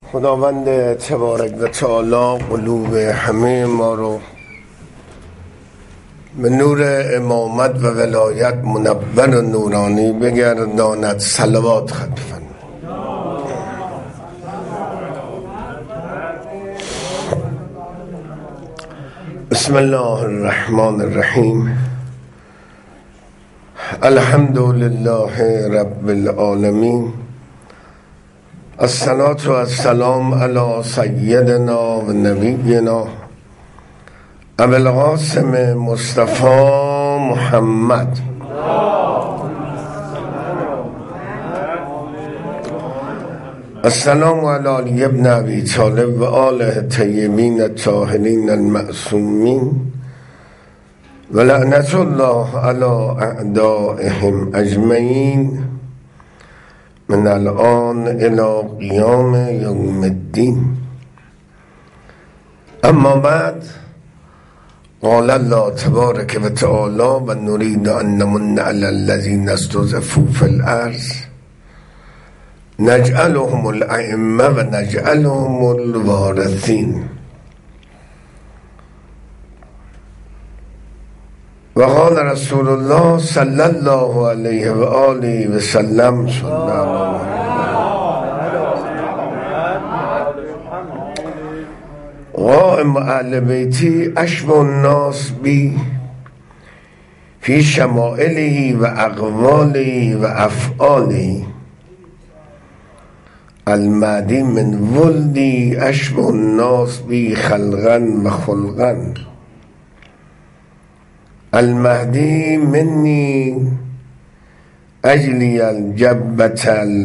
خداوند تبارک و تعالی قلوب همه ما رو به نور امامت و ولایت منور و نورانی بگرداند. صلوات ختم فرمایید. بسم الله الرحمن الرحیم. الحمد لله رب العالمین. الصلاة و السلام علی سیدنا و نبینا ابو القاسم مصطفی محمد السلام علی علی ابن ابی طالب و آله طیبین الطاهرین المعصومین و لعنت الله علی اعدائهم اجمعین من الان الى قیام یوم الدین. اما بعد، قال الله تبارک و تعالی و نرید ان نمن علی الذین استضعفوا فی الارض نجعلهم الائمه و نجعلهم الوارثین. و قال رسول الله صلی الله علیه و آله و سلم قائم اهل بیتی اشبه الناس بی فی شمائله و اقواله و افعاله. المهدی من ولدی اشبه الناس بی خلقا و خلقا. المهدی منی اجلی الجبت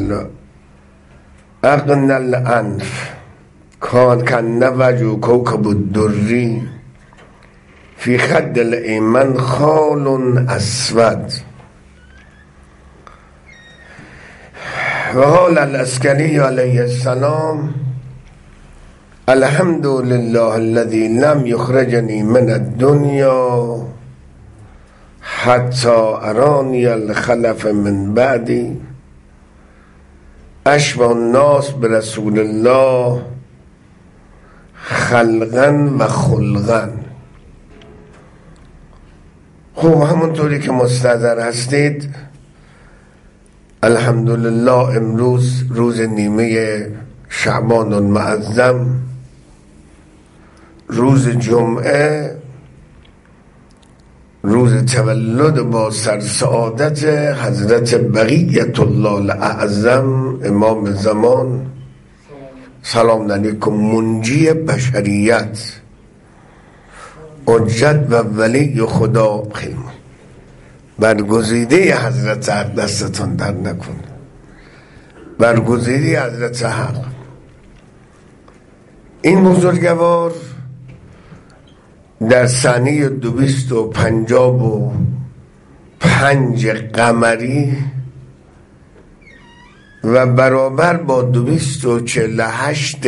اغنى الانف کان وجه کوکب الدری فی خد الایمن خال اسود. و قال العسکری علیه السلام الحمد لله الذی لم یخرجنی من الدنیا حتی ارانی الخلف من بعدی اشبه الناس برسول الله خلقا و خلقا. خب همونطوری که مستحضر هستید، الحمدلله امروز روز نیمه شعبان المعظم، روز جمعه، روز تولد با سرسعادت حضرت بقیت الله الاعظم امام زمان سلام علیکم، منجی بشریت، حجت و ولی خدا. خیلی برگزیده حضرت حق دستتون در نکن، برگزیده حضرت حق. این بزرگوار در سنه 255 قمری و برابر با 248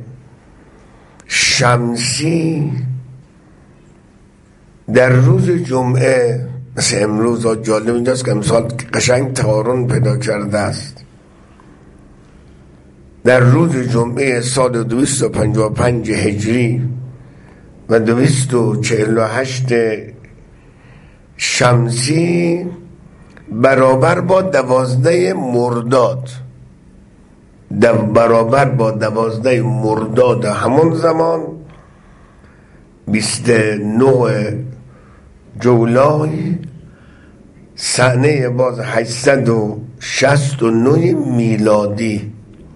شمسی در روز جمعه، مثل امروز جالب اینجاست که امسال قشنگ تقارن پیدا کرده است، در روز جمعه سال 255 هجری و 248 شمسی برابر با 12 مرداد، برابر با 12 مرداد همون زمان 29 جولای سنه باز 869 میلادی،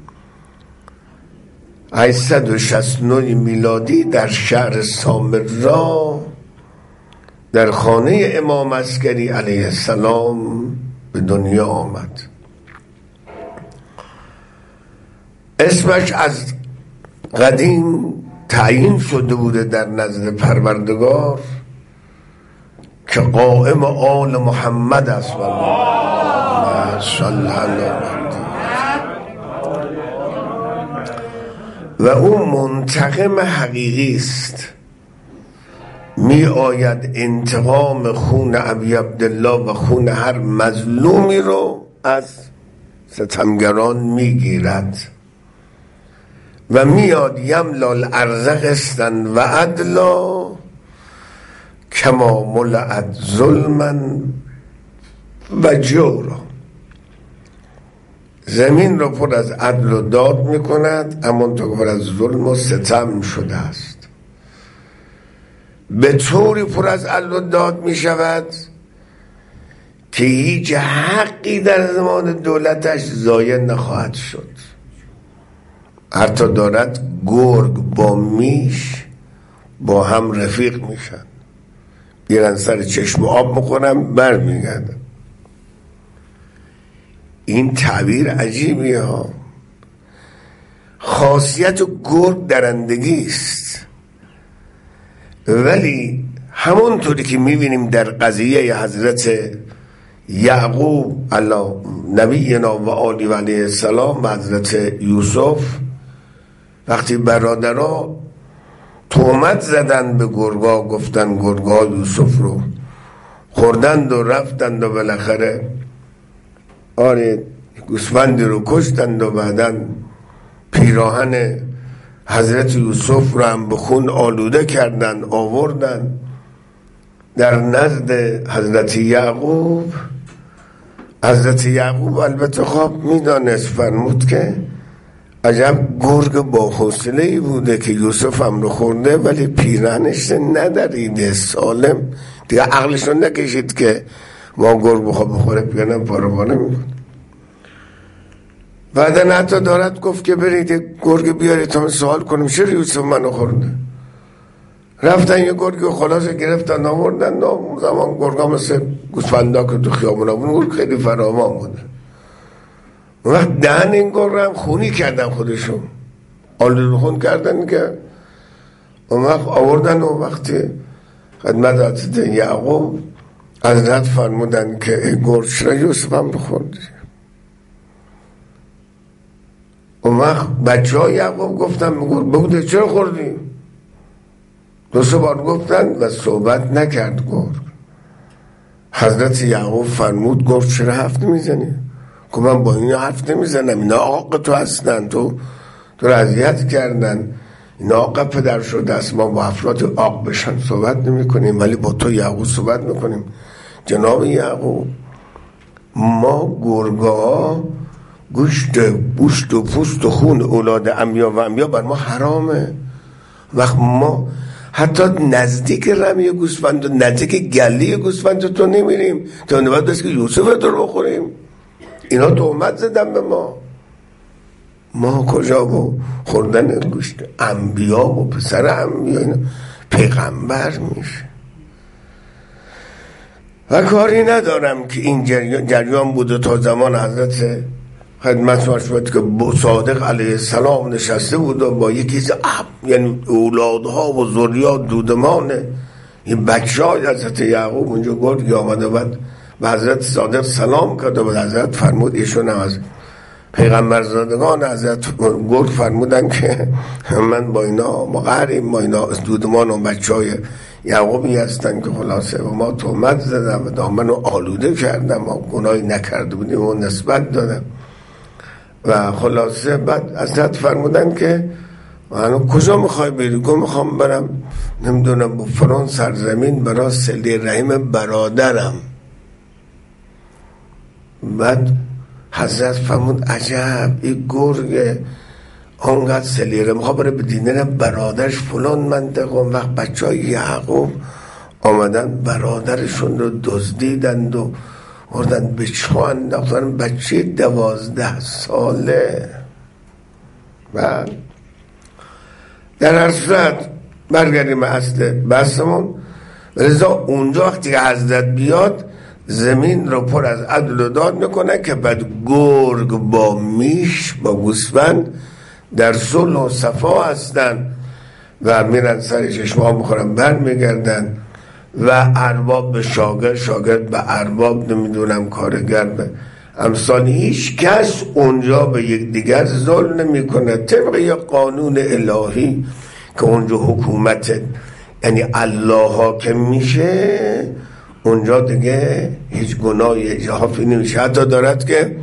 869 میلادی در شهر سامرا در خانه امام عسکری علیه السلام به دنیا آمد. اسمش از قدیم تعیین شده بوده در نزد پروردگار که قائم آل محمد است و او منتقم حقیقی است. می آید انتقام خون ابی عبدالله و خون هر مظلومی رو از ستمگران می گیرد. و میاد یملا الارض قسطا و عدلا کما ملئت ظلما و جورا. زمین رو پر از عدل و داد میکند، همونطور پر از ظلم و ستم شده است. به طوری پر از عدل و داد میشود که هیچ حقی در زمان دولتش ضایع نخواهد شد. حتی دارد گرگ با میش با هم رفیق میشن، بیرن سر چشم آب میکنن برمیگردن. این تعبیر عجیبیه ها. خاصیت گرگ درندگی است، ولی همونطوری که میبینیم در قضیه حضرت یعقوب علی نبینا و آله و علیه السلام و حضرت یوسف، وقتی برادرها تهمت زدن به گرگا، گفتن گرگا یوسف رو خوردند و رفتند و بالاخره آره گوسفندی رو کشتند و بعداً پیراهن حضرت یوسف رو هم به خون آلوده کردن آوردن در نزد حضرت یعقوب. حضرت یعقوب البته خواب میدانست، فرمود که عجب گرگ با حوصله‌ای بوده که یوسف هم رو خورده ولی پیراهنش ندریده، سالم دیگه، عقلش رو نکشید که ما گرگ بخواب بخوره پیراهن پاره میکن. بعدن حتی دارد گفت که برید گرگ بیارید تا من سوال کنم چرا یوسف منو خورده. رفتن یه گرگ خلاص گرفتن آوردن. اون زمان گرگا مثل گوسفندا که تو خیابونا بود خیلی فراوان بوده. اون وقت دهن این گرگ هم خونی کردن، خودشون آلوده خون کردن که اون وقت آوردن. و وقتی خدمت حضرت یعقوب حضرت فرمودن که ای گرگ چرا یوسف هم بخوردی؟ اون وقت بچه های یعقوب گفتن بگوده چرا خوردی؟ 2 بار گفتن و صحبت نکرد گرگ. حضرت یعقوب فرمود گرگ چرا حرف نمیزنی؟ که من با این حرف نمیزنم، اینا آقا تو هستن، تو رو اذیت کردن، اینا آقا پدر شده است، ما با افراد آق بشن صحبت نمی کنیم ولی با تو یعقوب صحبت میکنیم. جناب یعقوب، ما گرگا گوشت و پوست و خون اولاد انبیا و انبیا بر ما حرامه. وقت ما حتی نزدیک رمی گوسفند و نزدیک گله گوسفند تو نمیریم تا نوبت است که یوسف رو بخوریم. اینا تهمت زدن به ما کجا با خوردن گوشت انبیا و پسر انبیا اینا پیغمبر میشه. و کاری ندارم که این جریان بوده تا زمان حضرت خدمت شد که صادق علیه السلام نشسته بود و با یکی یعنی اولادها و ذریات دودمان این بچه های حضرت یعقوب اونجا گرگی آمده بود و حضرت صادق سلام کرد و حضرت فرمود ایشون هم از پیغمبرزادگان حضرت گرگ فرمودن که من با اینا مقریم، ما اینا دودمان و بچه های یعقوبی هستن که خلاصه و ما تهمت زدن و دامنو آلوده کردن، ما گناهی نکرده بودیم و نسبت دادن. و خلاصه بعد حضرت فرمودن که من کجا میخوای بری؟ گفت میخوام برم نمیدونم با فران سرزمین برای صله رحم برادرم. بعد حضرت فرمود عجب این گرگ آنقدر صله رحم میخواد بره به دینه برادرش فلان منطقه. اون وقت بچه های یعقوب آمدن برادرشون رو دزدیدند و بردن به چاه انداختن. بچه 12 ساله. بعد در هر صورت برگردیم اصل بحثمون. لذا اونجا وقتی حضرت بیاد زمین رو پر از عدل و داد میکنه که بعد گرگ با میش با گوسفند در صلح و صفا هستن و میرن سر چشم آب میخورن برمیگردن و ارباب به شاگرد، شاگرد به ارباب، نمیدونم کارگر به امثال. هیچ کس اونجا به یک دیگر ظلم نمی کنه طبق یک قانون الهی که اونجا حکومت یعنی الله حاکم میشه. اونجا دیگه هیچ گناهی اجرافی نمیشه. حتی دارد که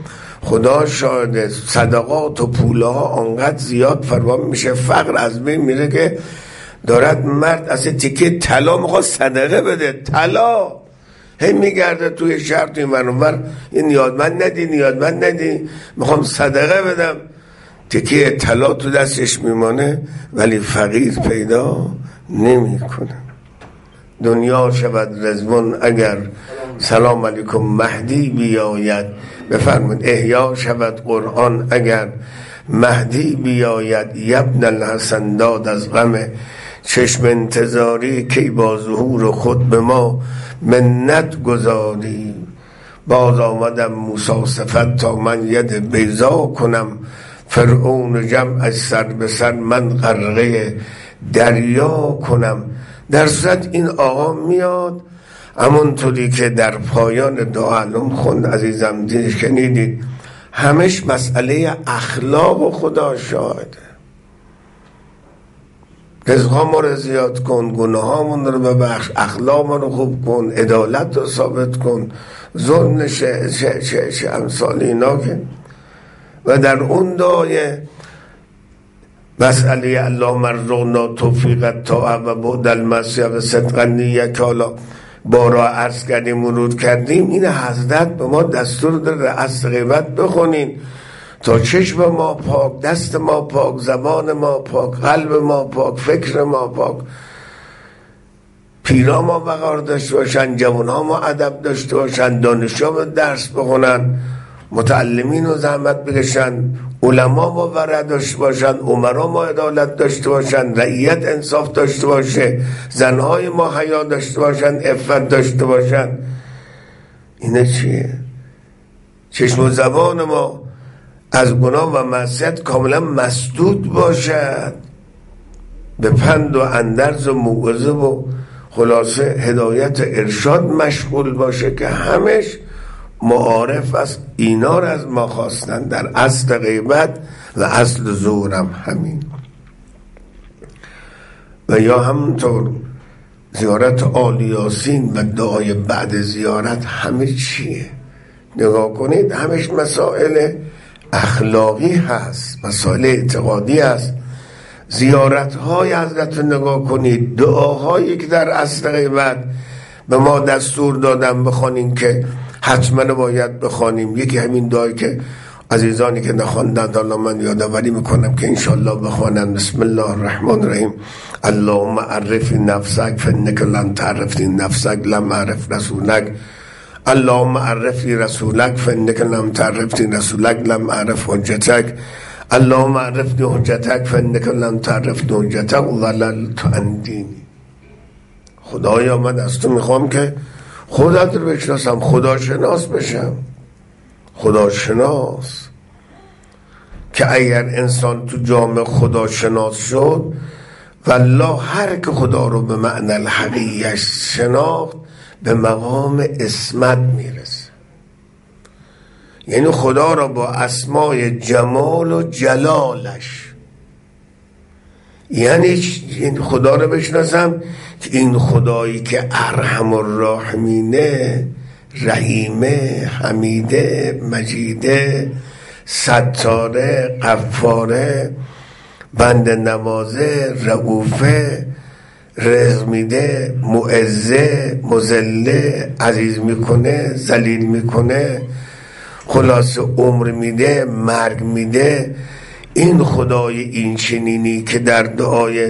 خدا شاهد، صدقات و پوله ها آنقدر زیاد فراوان میشه، فقر از بین میره که دارد مرد از تیکه طلا میخواد صدقه بده. طلا هی میگرده توی شهر توی منور، این نیازمند ندی میخوام صدقه بدم، تیکه طلا تو دستش میمانه ولی فقیر پیدا نمیکنه. دنیا شود رضوان اگر سلام علیکم مهدی بیاید. بفرمایید احیا شود قرآن اگر مهدی بیاید. یبن الحسن داد از غم چشم انتظاری، کی با ظهور خود به ما منت گذاری. باز آمدم موسی صفت تا من ید بیضا کنم، فرعون جمعش سر به سر من غرقه دریا کنم. در صورت این آقا میاد همونطوری که در پایان دعا علم خوند عزیزم دیدید شنیدید، همش مسئله اخلاق و خدا شاهده. رزقا ما رو زیاد کن، گناه هامون رو ببخش، اخلاق ما رو خوب کن، عدالت رو ثابت کن، ظلم نشه امثال اینا که. و در اون دعای مسئله اللهم ارزقنا توفیق الطاعه و بعد المعصیه و صدق النیه که حالا بارا عرض کردیم مرور کردیم، این حضرت به ما دستور داره از غیبت بخونین تا چشم ما پاک، دست ما پاک، زبان ما پاک، قلب ما پاک، فکر ما پاک، پیرا ما وقار داشته باشن، جوان ها ما ادب داشته باشن، دانشجو درس بخونن، متعلمین و زحمت بکشن، علما ما ورع داشته باشن، عمرا ما عدالت داشته باشن، رعیت انصاف داشته باشه، زنهای ما حیا داشته باشن، عفت داشته باشن. اینه چیه؟ چشم و زبان ما از گناه و معصیت کاملا مسدود باشد، به پند و اندرز و موعظه و خلاصه هدایت ارشاد مشغول باشه که همش معارف است. اینا رو از ما خواستن در اصل غیبت و اصل زورم همین. و یا همونطور زیارت آل یاسین و دعای بعد زیارت همه چیه؟ نگاه کنید همش مسائل اخلاقی هست، مسائل اعتقادی هست. زیارت های حضرت نگاه کنید، دعاهایی که در اصل غیبت به ما دستور دادن بخوانیم که حتما باید بخوانیم. یکی همین دعایی که عزیزانی که نخواندن حالا من یادآوری میکنم که انشالله بخوانن. بسم الله الرحمن الرحیم. اللهم عرفی نفسک فانک لم تعرفی نفسک لم اعرف رسولک. اللهم عرفی رسولک فانک لم تعرفی رسولک لم اعرف حجتک. اللهم عرفنی حجتک فانک لم تعرفنی حجتک وللت عن دینی. خدایا من از تو میخوام که خودت رو بشناسم، خداشناس بشم. خداشناس که اگر انسان تو جامعه خداشناس شد والله هر که خدا رو به معنی الحقیقی شناخت به مقام اسمت میرسه. یعنی خدا رو با اسمای جمال و جلالش، یعنی خدا رو بشناسم که این خدایی که ارحم الراحمینه، رحیمه، حمیده، مجیده، ستاره، غفاره، بند نوازه، رؤوفه، رزق میده، معزه، مذله، عزیز میکنه، ذلیل میکنه، خلاص عمر میده، مرگ میده. این خدای این چنینی که در دعای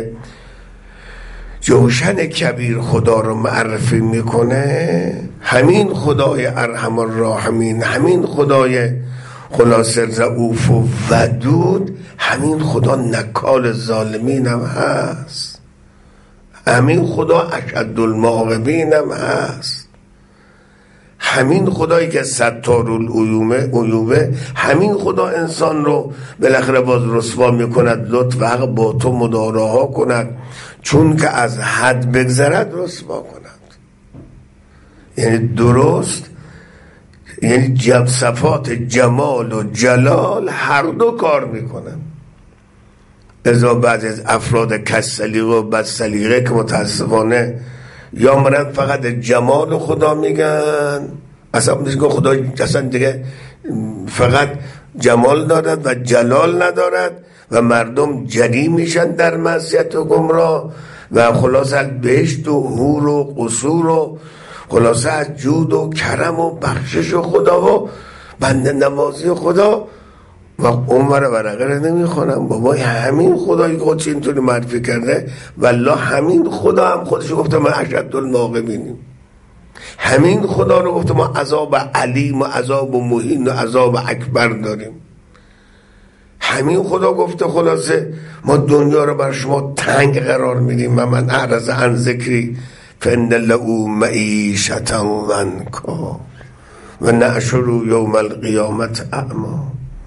جوشن کبیر خدا رو معرفی میکنه، همین خدای ارحم الراحمین، همین خدای خلاص رؤوف و ودود، همین خدا نکال ظالمین هم هست، همین خدا اشد المعاقبین هم هست، همین خدایی که ستار العیوبه، همین خدا انسان رو بالاخره باز رسوا میکند، لطف و حق با تو مداراها کند، چون که از حد بگذرد رسوا کند. یعنی درست، یعنی صفات جمال و جلال هر دو کار میکنن. ازا بعض از افراد کسلیقه و بدسلیقه که متاسفانه یا مرن فقط جمال خدا میگن، اصلا میگن خدا اصلا دیگه فقط جمال دارد و جلال ندارد و مردم جری میشن در معصیت و گمراه و خلاصه از بهشت و حور و قصور و خلاصه از جود و کرم و بخشش و خدا و بنده نوازی خدا و عمر ورقه رو نمیخونم. بابا همین خدایی که خودش اینطوری معرفی کرده والله همین خدا هم خودش گفته ما اشد الناقمینیم. همین خدا رو گفته ما عذاب علیم و عذاب مهین و عذاب اکبر داریم. همین خدا گفته خلاصه ما دنیا رو بر شما تنگ قرار میدیم و من اعرض عن ذکری فان له معیشة ضنکا و نحشره یوم القیامة اعمی.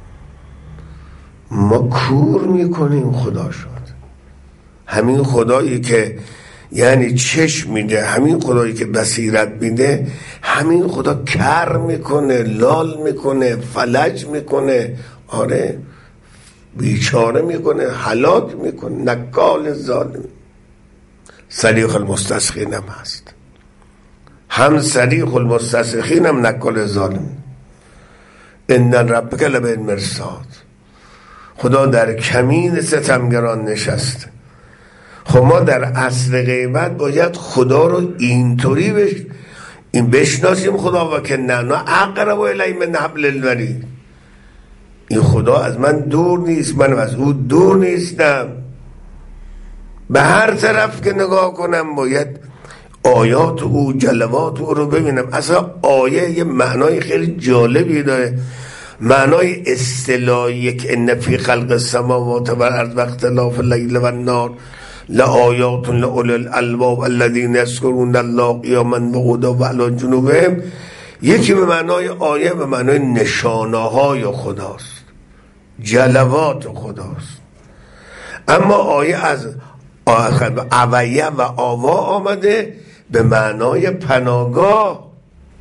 ما کور میکنیم خدا شد. همین خدایی که یعنی چشم میده، همین خدایی که بصیرت میده، همین خدا کر میکنه، لال میکنه، فلج میکنه، آره بیچاره میکنه، هلاک میکنه. نکال ظالم. صریخ المستسخین هم هست، هم صریخ المستسخین هم نکال ظالم. ان ربک لبالمرصاد. خدا در کمین ستمگران نشسته. خب ما در اصل غیبت باید خدا رو اینطوری بشناسیم خدا و که نه اقرب الی من حبل الورید. این خدا از من دور نیست، من از او دور نیستم. به هر طرف که نگاه کنم باید آیات او، جلوات او رو ببینم. اصلا آیه یه معنای خیلی جالبی داره، معنای اصطلاحی که ان فی خلق السماوات والارض و اختلاف اللیل والنهار لآیات لأولی الالباب الذین یذکرون الله قیاما وقعودا وعلی جنوبهم. یکی به معنای آیه به معنای نشانه‌های خداست، جلوات خداست. اما آیه از اویه و آوا آمده به معنای پناهگاه.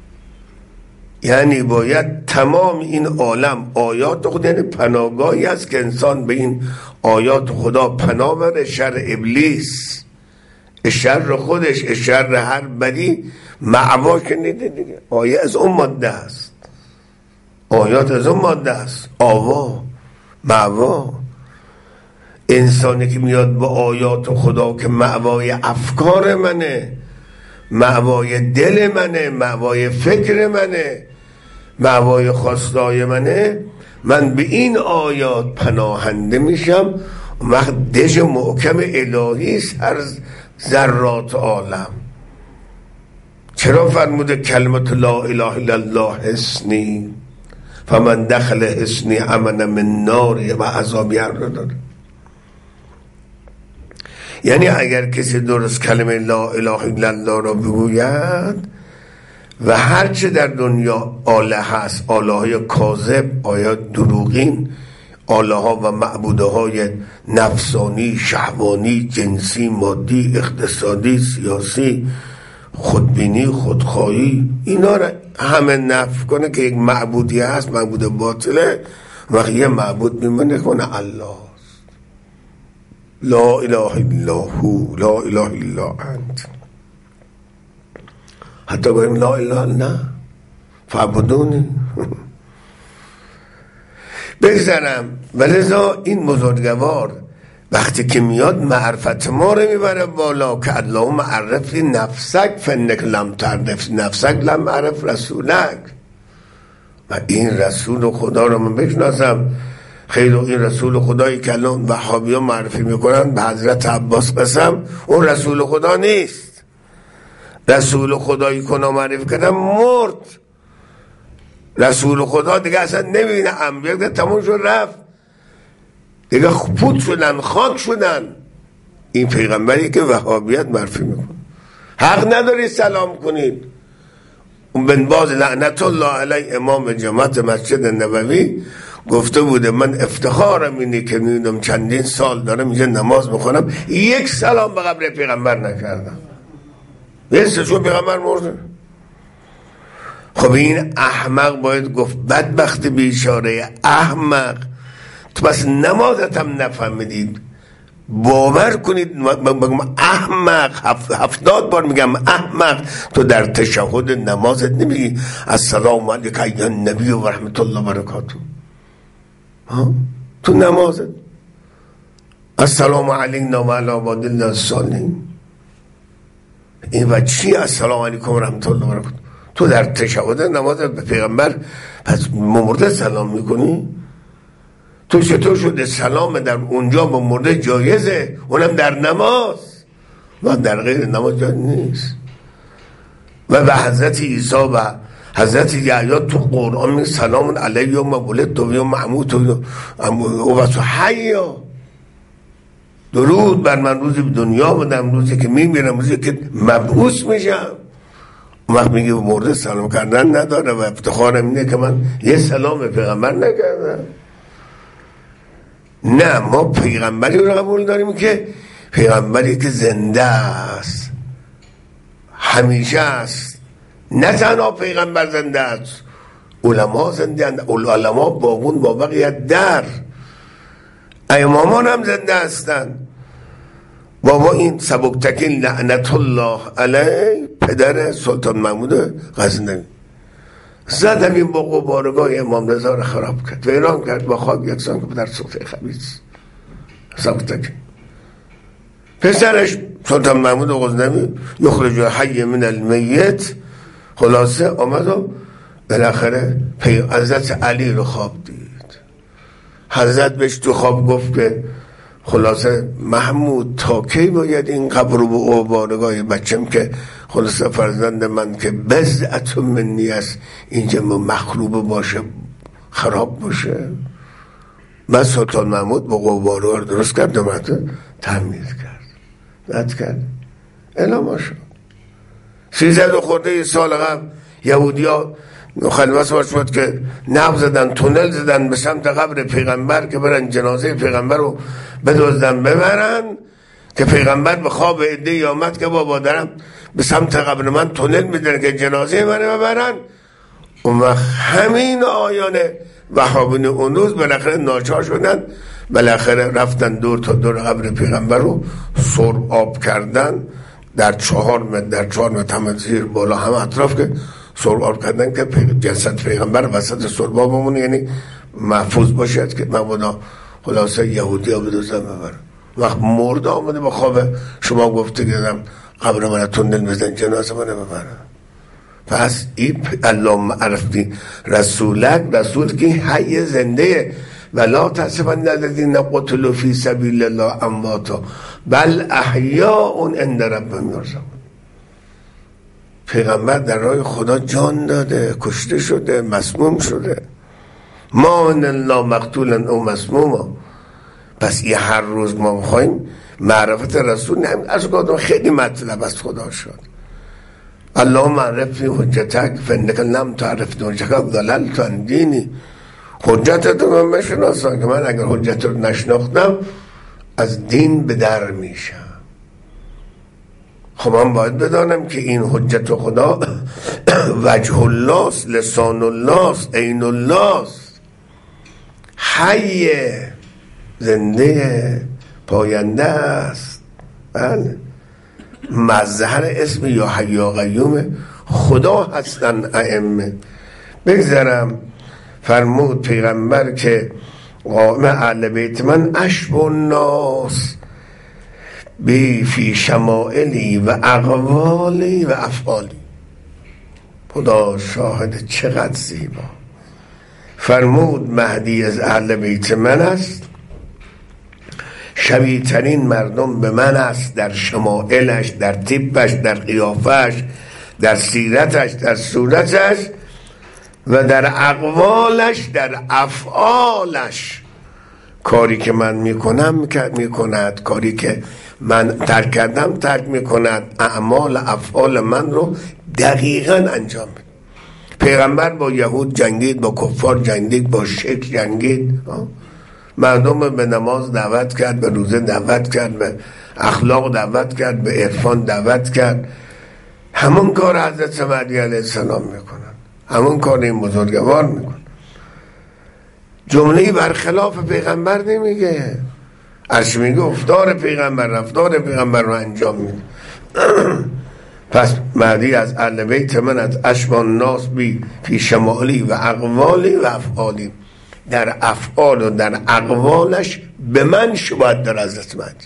یعنی باید تمام این عالم آیات خدا، یعنی پناهگاهی است که انسان به این آیات خدا پناه بره. شر ابلیس، شر خودش، شر هر بدی معوا شنیده دیگه. آیه از اون ماده است، آیات از اون ماده است. آوا، معوا. انسانی که میاد با آیات خدا که معوای افکار منه، معوای دل منه، معوای فکر منه، معوای خواستای منه، من به این آیات پناهنده میشم. وقت دژ محکم الهی است هر ذرات عالم. چرا فرموده کلمت لا اله الا الله حصنی فمن دخل حصنی امن من نار و عذاب رو داره. یعنی اگر کسی درست کلمه لا اله الا الله را بگوید و هرچه در دنیا آله هست، آله های کاذب، آیات دروغین، آله ها و معبوده های نفسانی، شهوانی، جنسی، مادی، اقتصادی، سیاسی، خودبینی، خودخواهی، اینا را همه نفی کنه که یک معبودی هست، معبود باطله. وقتی یه معبود میمونه کنه الله لا اله الا هو لا اله الا انت. حتی باید لا اله نه فعبدونی بگذارم. ولذا این بزرگوار وقتی که میاد معرفت ما رو میبره بالا که اللهم عرفی نفسک فانک لم تعرف نفسک لم عرف رسولک. و این رسول خدا رو من بشناسم. خیلی این رسول خدایی که الان وهابی ها معرفی میکنن به حضرت عباس قسم، اون رسول خدا نیست. رسول خدایی کنا معرفی کردن مرد. رسول خدا دیگه اصلا نمیبینه، انبیا دیگه تموم شد رفت دیگه، پود شدن، خاک شدن. این پیغمبری که وهابیت معرفی میکنه حق نداری سلام کنید. اون بن باز لعنت الله علیه امام جماعت مسجد نبوی گفته بوده من افتخارم اینه که میدونم چندین سال دارم اینجا نماز میخونم یک سلام به قبر پیغمبر نکردم. بیسته چون پیغمبر مرده. خب این احمق باید گفت بدبخت بیچاره احمق، تو بس نمازت هم نفهمیدید. باور کنید بگم احمق، 70 بار میگم احمق. تو در تشهد نمازت نمیگی السلام علیک ایها النبی و رحمت الله و برکاته؟ تو نمازت السلام علینا و علی عبادالله الصالحین، این و چی السلام علیکم و رحمت الله و برکاته؟ تو در تشهد نماز به پیغمبر پس مرده سلام میکنی؟ تو چطور شده سلام در اونجا به مرده جایزه، اونم در نماز، و در غیر نماز جایز نیست؟ و به حضرت عیسی و حضرت یحیی تو قرآن می سلام علیه و ولدت و محمود و حیا، درود بر من روزی به دنیا بودم، روزی که میمیرم، روزی که مبعوث میشم. اون وقت میگه مرده سلام کردن نداره و افتخارم اینه که من یه سلام به پیغمبر نکردم. نه، ما پیغمبری رو قبول داریم که پیغمبری که زنده است، همیشه است. نه تنها پیغمبر زنده است، علما زنده اند، علما باقون با بقیت در، امامان هم زنده هستند. بابا این سبکتکین لعنت الله علیه پدر سلطان محمود غزنوی زدم این با قبارگاه امام رضا رو خراب کرد، ویران کرد با خاک یکسان که پدر صوفه خبیث سبکتکین. پسرش سلطان محمود غزنوی یخرج حی من المیت، خلاصه آمد و بالاخره حضرت علی رو خواب دید. حضرت بهش تو خواب گفت که خلاصه محمود تا کی باید این قبر رو به عبارگاه بچم که خلاصه فرزند من که بضعة منی است اینجا مخروب باشه، خراب باشه؟ من سلطان محمود با قبارگاه رو درست کرد و تمیز کرد اعلام شد. 300 خورده سال قبل یهودی ها خلوص شد که نب زدن، تونل زدن به سمت قبر پیغمبر که برن جنازه پیغمبر رو بدزدن ببرن، که پیغمبر به خواب عده‌ای آمد که بابا دارم به سمت قبر من تونل میدن که جنازه من ببرن. اون وقت همین آیان وهابین اون روز بالاخره ناچار شدن، بالاخره رفتن دور تا دور قبر پیغمبر رو سرب آب کردن در 4 متر هم زیر بالا هم اطراف که سرب آب کردن که جسد پیغمبر وسط سرب آب بمونه، یعنی محفوظ باشد که مبادا خلاصه یهودی ها بدوزن ببرن. وقت مرد آمده با خواب شما گفته گردم قبر من تندل بزن جنازه من ببرن. پس این اللهم عرفتی رسولک، رسول که حی زنده، ولا تحسبن الذین قتلوا فی سبیل الله امواتا بل احیاء عند ربهم یرزقون. پیغمبر در راه خدا جان داده، کشته شده، مسموم شده. ما من الله مقتولا او مسموما. پس یه هر روز ما میخوایم معرفت رسول نمید از قدام خیلی مطلب از خدا شد. اللهم عرفنی حجتک فانک لم تعرفنی حجتک ضللت عن دینی. حجتت رو من بشناسم که من اگر حجت رو نشناختم از دین به در میشم. خب من باید بدانم که این حجت خدا وجه الله است، لسان الله است، عین الله است، حی زنده پاینده است. بله، مظهر اسم یا حی یا قیوم خدا هستن ائمه. بگذارم فرمود پیغمبر که قائم اهل بیت من اشبه الناس بی فی شمائلی و اقوالی و افعالی. خدا شاهد چقدر زیبا. فرمود مهدی از اهل بیت من است، شبیه ترین مردم به من است در شمائلش، در تیپش، در قیافش، در سیرتش، در صورتش و در اقوالش، در افعالش. کاری که من میکند، کاری که من ترک کردم ترک میکند، اعمال افعال من رو دقیقاً انجام میده. پیغمبر با یهود جنگید، با کفار جنگید، با شرک جنگید، مردم به نماز دعوت کرد، به روزه دعوت کرد، به اخلاق دعوت کرد، به عرفان دعوت کرد. همون کار حضرت مهدی علیه السلام میکنن، همون کار این بزرگوار میکنن. جمله‌ای برخلاف پیغمبر نمیگه، ارش میگه افتار پیغمبر، رفتار پیغمبر رو انجام میده. پس مهدی از اهل بیت من از اشبه الناس بی فی شمالی و اقوالی و افعالی. در افعال و در اقوالش به من شباهت داره. حضرت مهدی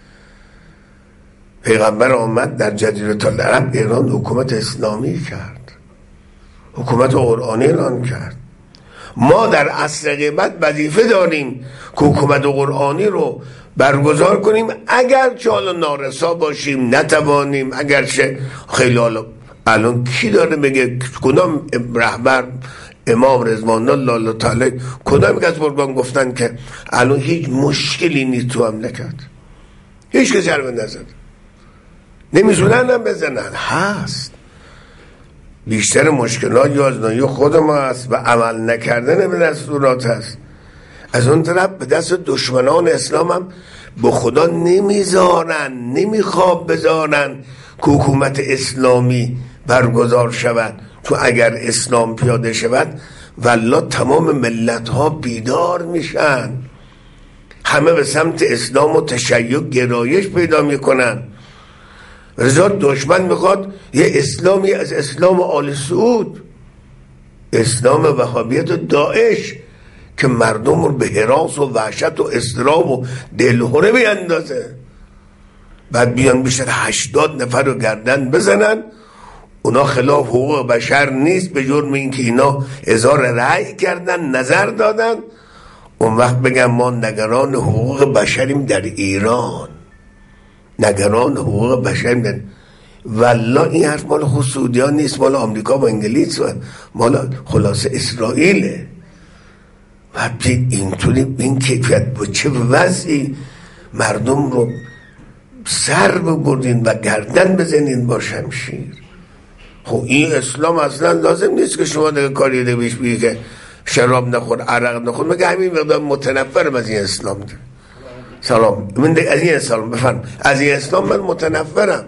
پیغمبر آمد در جزیره العرب ایران حکومت اسلامی کرد، حکومت قرآنی اعلان کرد. ما در عصر غیبت وظیفه داریم که حکومت قرآنی رو برگزار کنیم، اگرچه حالا نارسا باشیم، نتوانیم، اگرچه خیلی حالا الان کی داره بگه کدام رهبر امام رضوان الله تعالی کدام یک از بزرگان گفتن که الان هیچ مشکلی نیست تو مملکت، هیچ کسی حرف نزد، نمیتونن هم بزنن؟ هست. بیشتر مشکلات یازنایی خود ما هست و عمل نکردن به دستورات هست. از اون طرف به دست دشمنان اسلام هم به خدا نمیذارن، نمیخواب بذارن که حکومت اسلامی برگزار شود، تو اگر اسلام پیاده شود والله تمام ملت ها بیدار میشن، همه به سمت اسلام و تشیع گرایش پیدا میکنن. رضا دشمن میخواد یه اسلامی از اسلام آل سعود، اسلام وهابیت و داعش که مردم رو به هراس و وحشت و اضطراب و دلهره بیندازه، بعد بیان بیشتر 80 نفر رو گردن بزنن. اونا خلاف حقوق بشر نیست به جرم اینکه اینا اظهار رأی کردن، نظر دادن، اون وقت بگم ما نگران حقوق بشریم در ایران، نگران حقوق بشریم. والله این حرف مال خود سعودیان نیست، مال آمریکا و انگلیس و مال خلاص اسرائیله. و اینطوری این کیفیت با چه وضعی مردم رو سر ببردین و گردن بزنین با شمشیر. خب این اسلام اصلا لازم نیست که شما دیگه کاری دیگه بیش بگی که شراب نخور، عرق نخور، مگه همین مقدار متنفرم از این اسلام ده. سلام من از این اسلام بفرم، از این اسلام من متنفرم.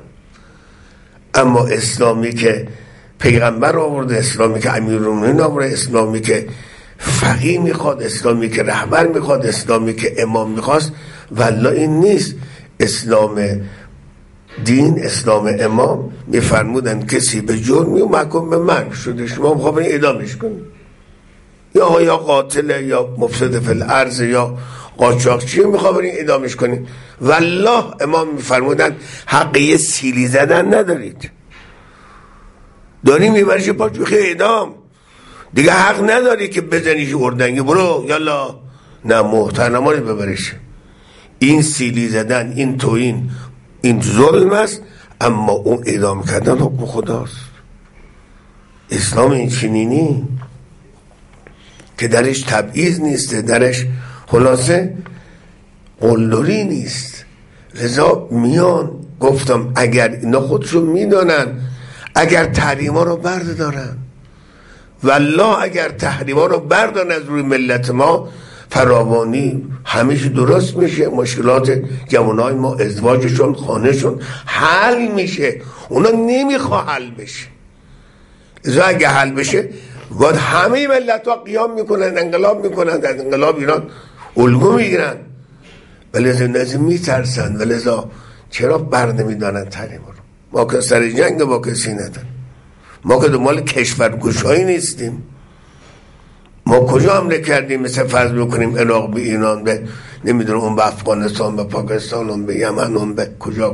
اما اسلامی که پیغمبر آورده، اسلامی که امیرالمومنین آورده، اسلامی که فقیه میخواد، اسلامی که رهبر میخواد، اسلامی که امام میخواست، والله این نیست. اسلام دین، اسلام امام میفرمودن کسی به جرمی و محکوم به مرگ شده شما میخوابین اعدامش کنید، یا قاتل یا مفسد فی الارض یا قاچاقچی میخوابین اعدامش کنید. والله امام میفرمودن حق یه سیلی زدن ندارید، داری میبرش پاک بخی اعدام، دیگه حق نداری که بزنیش اردنگی برو یالا، نه محترمانه ببرش. این سیلی زدن، این توهین، این ظلم است، اما اون اعدام کردن حکم خداست. اسلام این چنینی که درش تبعیض نیست، درش خلاصه قلدری نیست. لذا میان گفتم اگر اینا خودشون میدانن، اگر تحریما رو بردارن، والله اگر تحریما رو بردارن از روی ملت ما، فراوانی همیشه درست میشه، مشکلات جوانای ما، ازدواجشون، خانهشون حل میشه. اونا نمیخواه حل بشه. ازا اگه حل بشه باید همه ملت ها قیام میکنن، انقلاب میکنن، در انقلاب ایران الگو میگیرن، ولی از میترسن. ولی ازا چرا بر نمیدانن تحریما رو؟ ما که سر جنگ با کسی ندن، ما که دنبال کشورگشایی نیستیم. ما کجا حمله کردیم مثل فرض بکنیم عراق به ایران، به نمیدونم اون به افغانستان، به پاکستان، اون به یمن، اون به کجا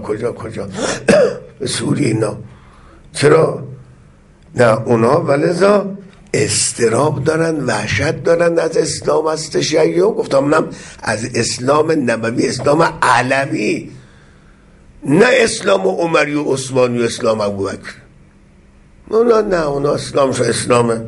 به سوریه اینا. چرا؟ نه اونا ولذا استراب دارن، وحشت دارن از اسلام، از تشیع. گفتم منم از اسلام نبوی، اسلام علوی، نه اسلام عمری و عثمانی و اسلام ابوبکر. اونا نه، اونا اسلام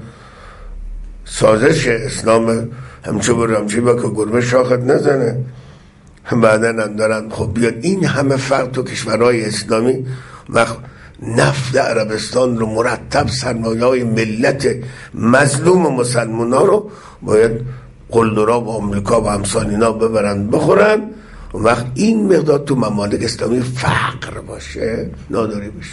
سازش، اسلام همچه برو همچه با که گربه شاخت نزنه. بعدن هم دارن خب بیاد این همه فرق تو کشورهای اسلامی و نفت عربستان رو مرتب سرمایه‌های ملت مظلوم مسلمان ها رو باید قلدرها و امریکا و همسان اینا ببرن بخورن. وقت این مقدار تو ممالک اسلامی فقر باشه، ناداری بشه.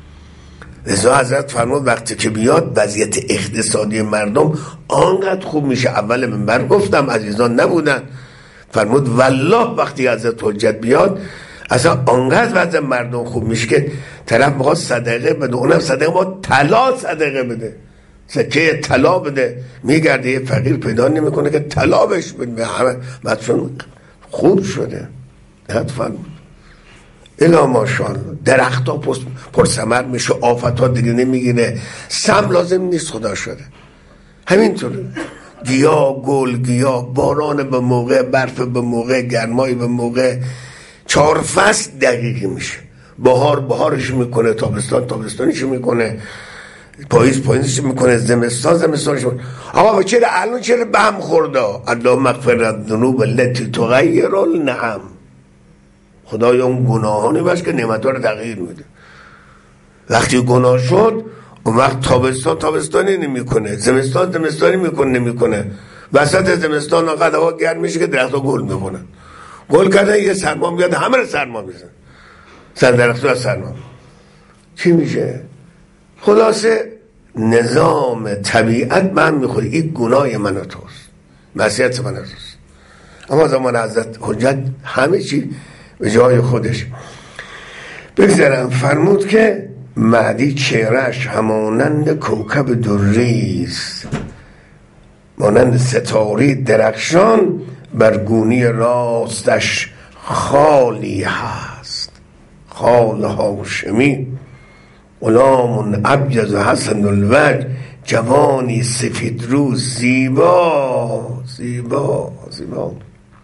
لذا حضرت فرمود وقتی که بیاد وضعیت اقتصادی مردم آنقدر خوب میشه. اول منبر گفتم عزیزان نبودن، فرمود والله وقتی حضرت حجت بیاد اصلا آنقدر وضع مردم خوب میشه که طرف میخواد صدقه بده، اونم صدقه ما طلا صدقه بده. سکه طلا بده، میگرده یه فقیر پیدا نمیکنه که طلا بهش بده، به همه مدفون خوب شده. حتما الا ماشاءالله درخت ها پرثمر میشه، آفت ها دیگه نمیگیره، سم لازم نیست، خدا شده. همینطور گیاه، گل، گیاه، باران به موقع، برف به موقع، گرمای به موقع، 4 فصل دقیقی میشه. بهار بهارش میکنه، تابستان تابستانش میکنه، پاییز پاییزش میکنه، زمستان زمستانش میکنه. آقا چرا الان چرا به هم خورده؟ الله مغفرت ذنوب التي تغیر النعم. خدایا اون گناهانی بس که نعمت‌ها رو تغییر میده. وقتی گناه شد اون وقت تابستان تابستانی نمیکنه، زمستان زمستانی نمیکنه. وسط زمستان انقدر هوا گرم میشه که درخت‌ها گل میکنن. گل کردن یه سرما میاد، همه رو سرما میزنه. سر درخت‌ها سرما. چی میشه؟ خلاصه نظام طبیعت من میخوره. این گناه من و توست، معصیت من و توست. اما زمان حضرت حجت همه چی به جای خودش. بگذارم فرمود که مهدی چهرش همانند کوکب دری است، مانند ستاره درخشان، بر گونی راستش خالی هست. خال هاشمی، غلام ابیض حسن الوجه، جوانی سفید رو، زیبا زیبا زیبا،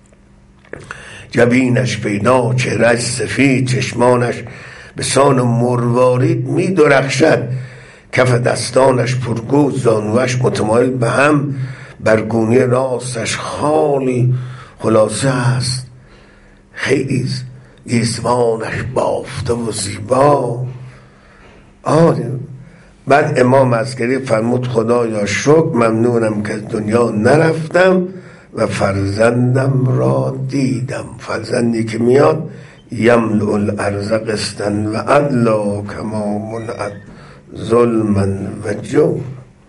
جبینش پیدا، چهرش سفید، چشمانش به سان مروارید می درخشد، کف دستانش پرگو، زانوش متمایل به هم، برگونی راستش خالی. خلاصه است خیلی گیسوانش بافته و زیبا. آره. بعد امام عسکری فرمود خدایا شکر، ممنونم که از دنیا نرفتم و فرزندم را دیدم. فرزندی که میاد یملؤ الارض قسطا و عدلا کما ملئت ظلما و جور.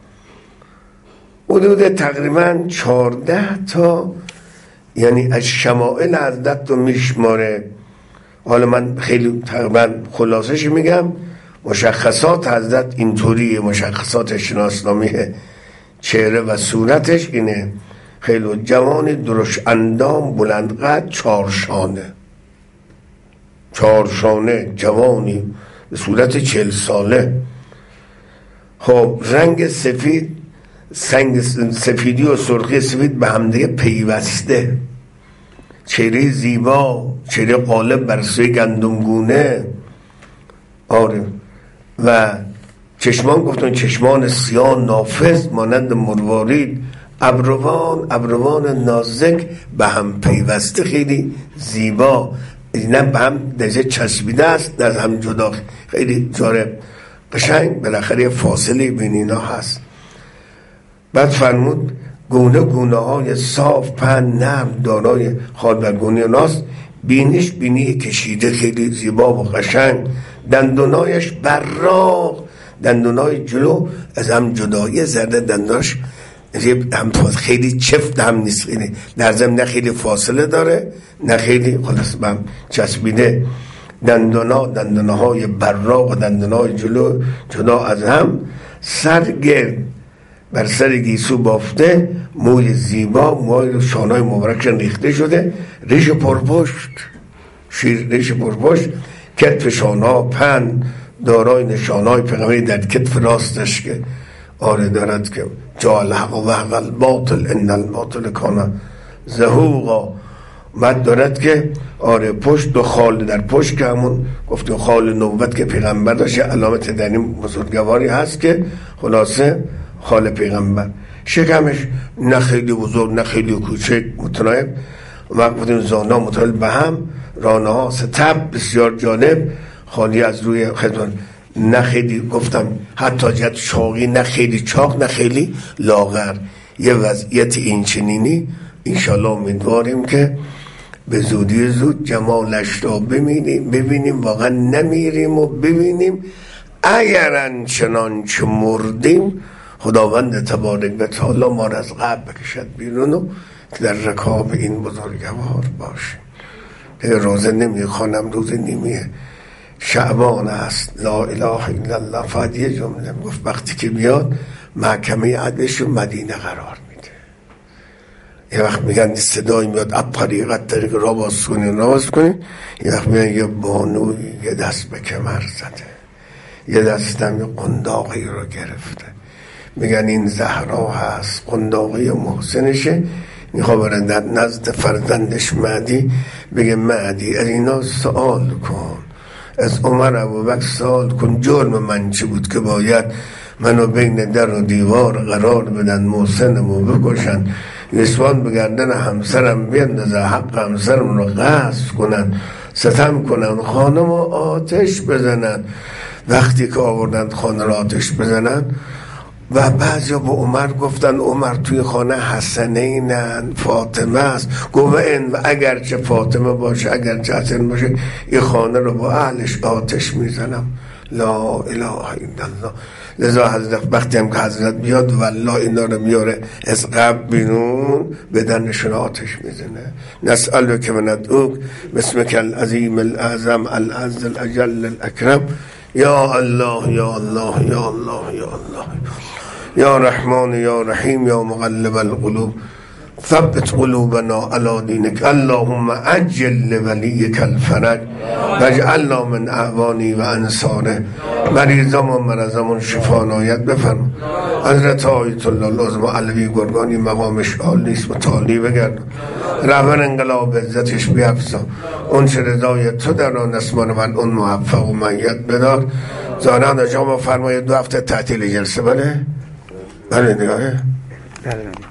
حدود تقریبا 14 تا یعنی از شمائل حضرت رو میشماره. حالا من خیلی تقریبا خلاصش میگم. مشخصات حضرت اینطوریه، مشخصات شناسنامه چهره و صورتش اینه: خیلی جوان، درشت اندام، بلند قد، 4 شانه، جوانی به صورت 40 ساله. خب رنگ سفید، سفیدی و سرخی سفید به همدیگه پیوسته، چهره زیبا، چهره قالب بر سوی گندمگونه. آره. و چشمان گفتن چشمان سیاه نافذ مانند مروارید، ابروان نازک به هم پیوسته، خیلی زیبا، نه به هم دژه چسبیده است، از هم جدا، خیلی جاره قشنگ. بالاخره فاصله بین اینا هست. بعد فرمود گونه های صاف، پهن، نرم، دارای خال برگونی ناست، بینیش بینی کشیده، خیلی زیبا و قشنگ. دندونایش براق، دندونای جلو از هم جدایی زرده، دندوناش هم خیلی چفت هم نیست، خیلی در ضمن نه خیلی فاصله داره نه خیلی خلاص به هم چسبیده. دندونهای براق و دندونهای جلو جدا از هم، سر گرد بر سر گیسو بافته، موی زیبا، موی شانهای مبارکشان ریخته شده، ریش پرپشت، ریش پرپشت، کتف شانها پهن، دارای نشانهای پیغمبری در کتف راستش که آره دارد که جا الحق و حق الباطل ان الباطل کان زهوقا. بعد دارد که آره پشت و خال در پشت که همون گفتیم خال نبوت که پیغمبر داشت، علامت در این بزرگواری هست که خلاصه خال پیغمبر. شکمش نه خیلی بزرگ نه خیلی کوچک، متناسب. وقت بودیم زانا متعال به هم، رانه ها ستب بسیار جالب، خالی از روی خدمت، نه خیلی گفتم حتی جد چاقی، نه خیلی چاق نه خیلی لاغر. یه وضعیت این چنینی انشالله امیدواریم که به زودی زود جمالش را ببینیم، واقعا نمیریم و ببینیم. اگرن چنانچه مردیم خداوند تبارک و تعالی ما را از قبر بکشد بیرون و در رکاب این بزرگوار باشیم. روزه نمیخوانم، روز نیمه شعبان است، لا اله الا الله. فقط یه جمله گفت وقتی که بیاد محکمه عدلش رو مدینه قرار میده. یه وقت میگن صدایی میاد اب طریق را باز کنین، یه وقت میگن یه بانوی یه دست به کمر زده، یه دستم یه قنداقی رو گرفته، میگن این زهرا هست، قنداقی محسنشه، میخواه برن در نزد فرزندش مهدی، بگه مهدی از اینا سوال کن، از عمر ابوبکر سوال کن جرم من چی بود که باید منو بین در و دیوار قرار بدن، محسنمو بکشن، نسوان بگردن همسرم بیندازه، حق همسرم رو غصب کنن، ستم کنن، خانم رو آتش بزنن. وقتی که آوردن خانه رو آتش بزنن و بعضی با عمر گفتن عمر توی خانه حسنینن، فاطمه است. گفت و اگرچه فاطمه باشه اگرچه حسن باشه این خانه رو با اهلش آتش میزنم. لا اله الا الله. لذا حضرت وقتی هم که حضرت بیاد والله اینا رو میاره از قبر بیرون بدنشون آتش میزنه. نسألک و ندعوک باسمک العظیم الاعظم العز الاجل الاکرم یا الله یا الله یا الله یا الله یا رحمان یا رحیم یا مقلب القلوب ثبت قلوبنا علی دینک اللهم عجل لولیک الفرج واجعلنا من اعوانی و انصاره. مریضم و مرضمون شفا عنایت بفرما. حضرت آیت الله العظمی علوی گرگانی مقامش عالیست متعالی بگرد، رهبر انقلاب عزتش بیفزا، اون چه رضای تو در آن اسمان من اون موفق و میت بدار. زانان شما فرمایید 2 هفته تعطیل جلسه. بله دیگه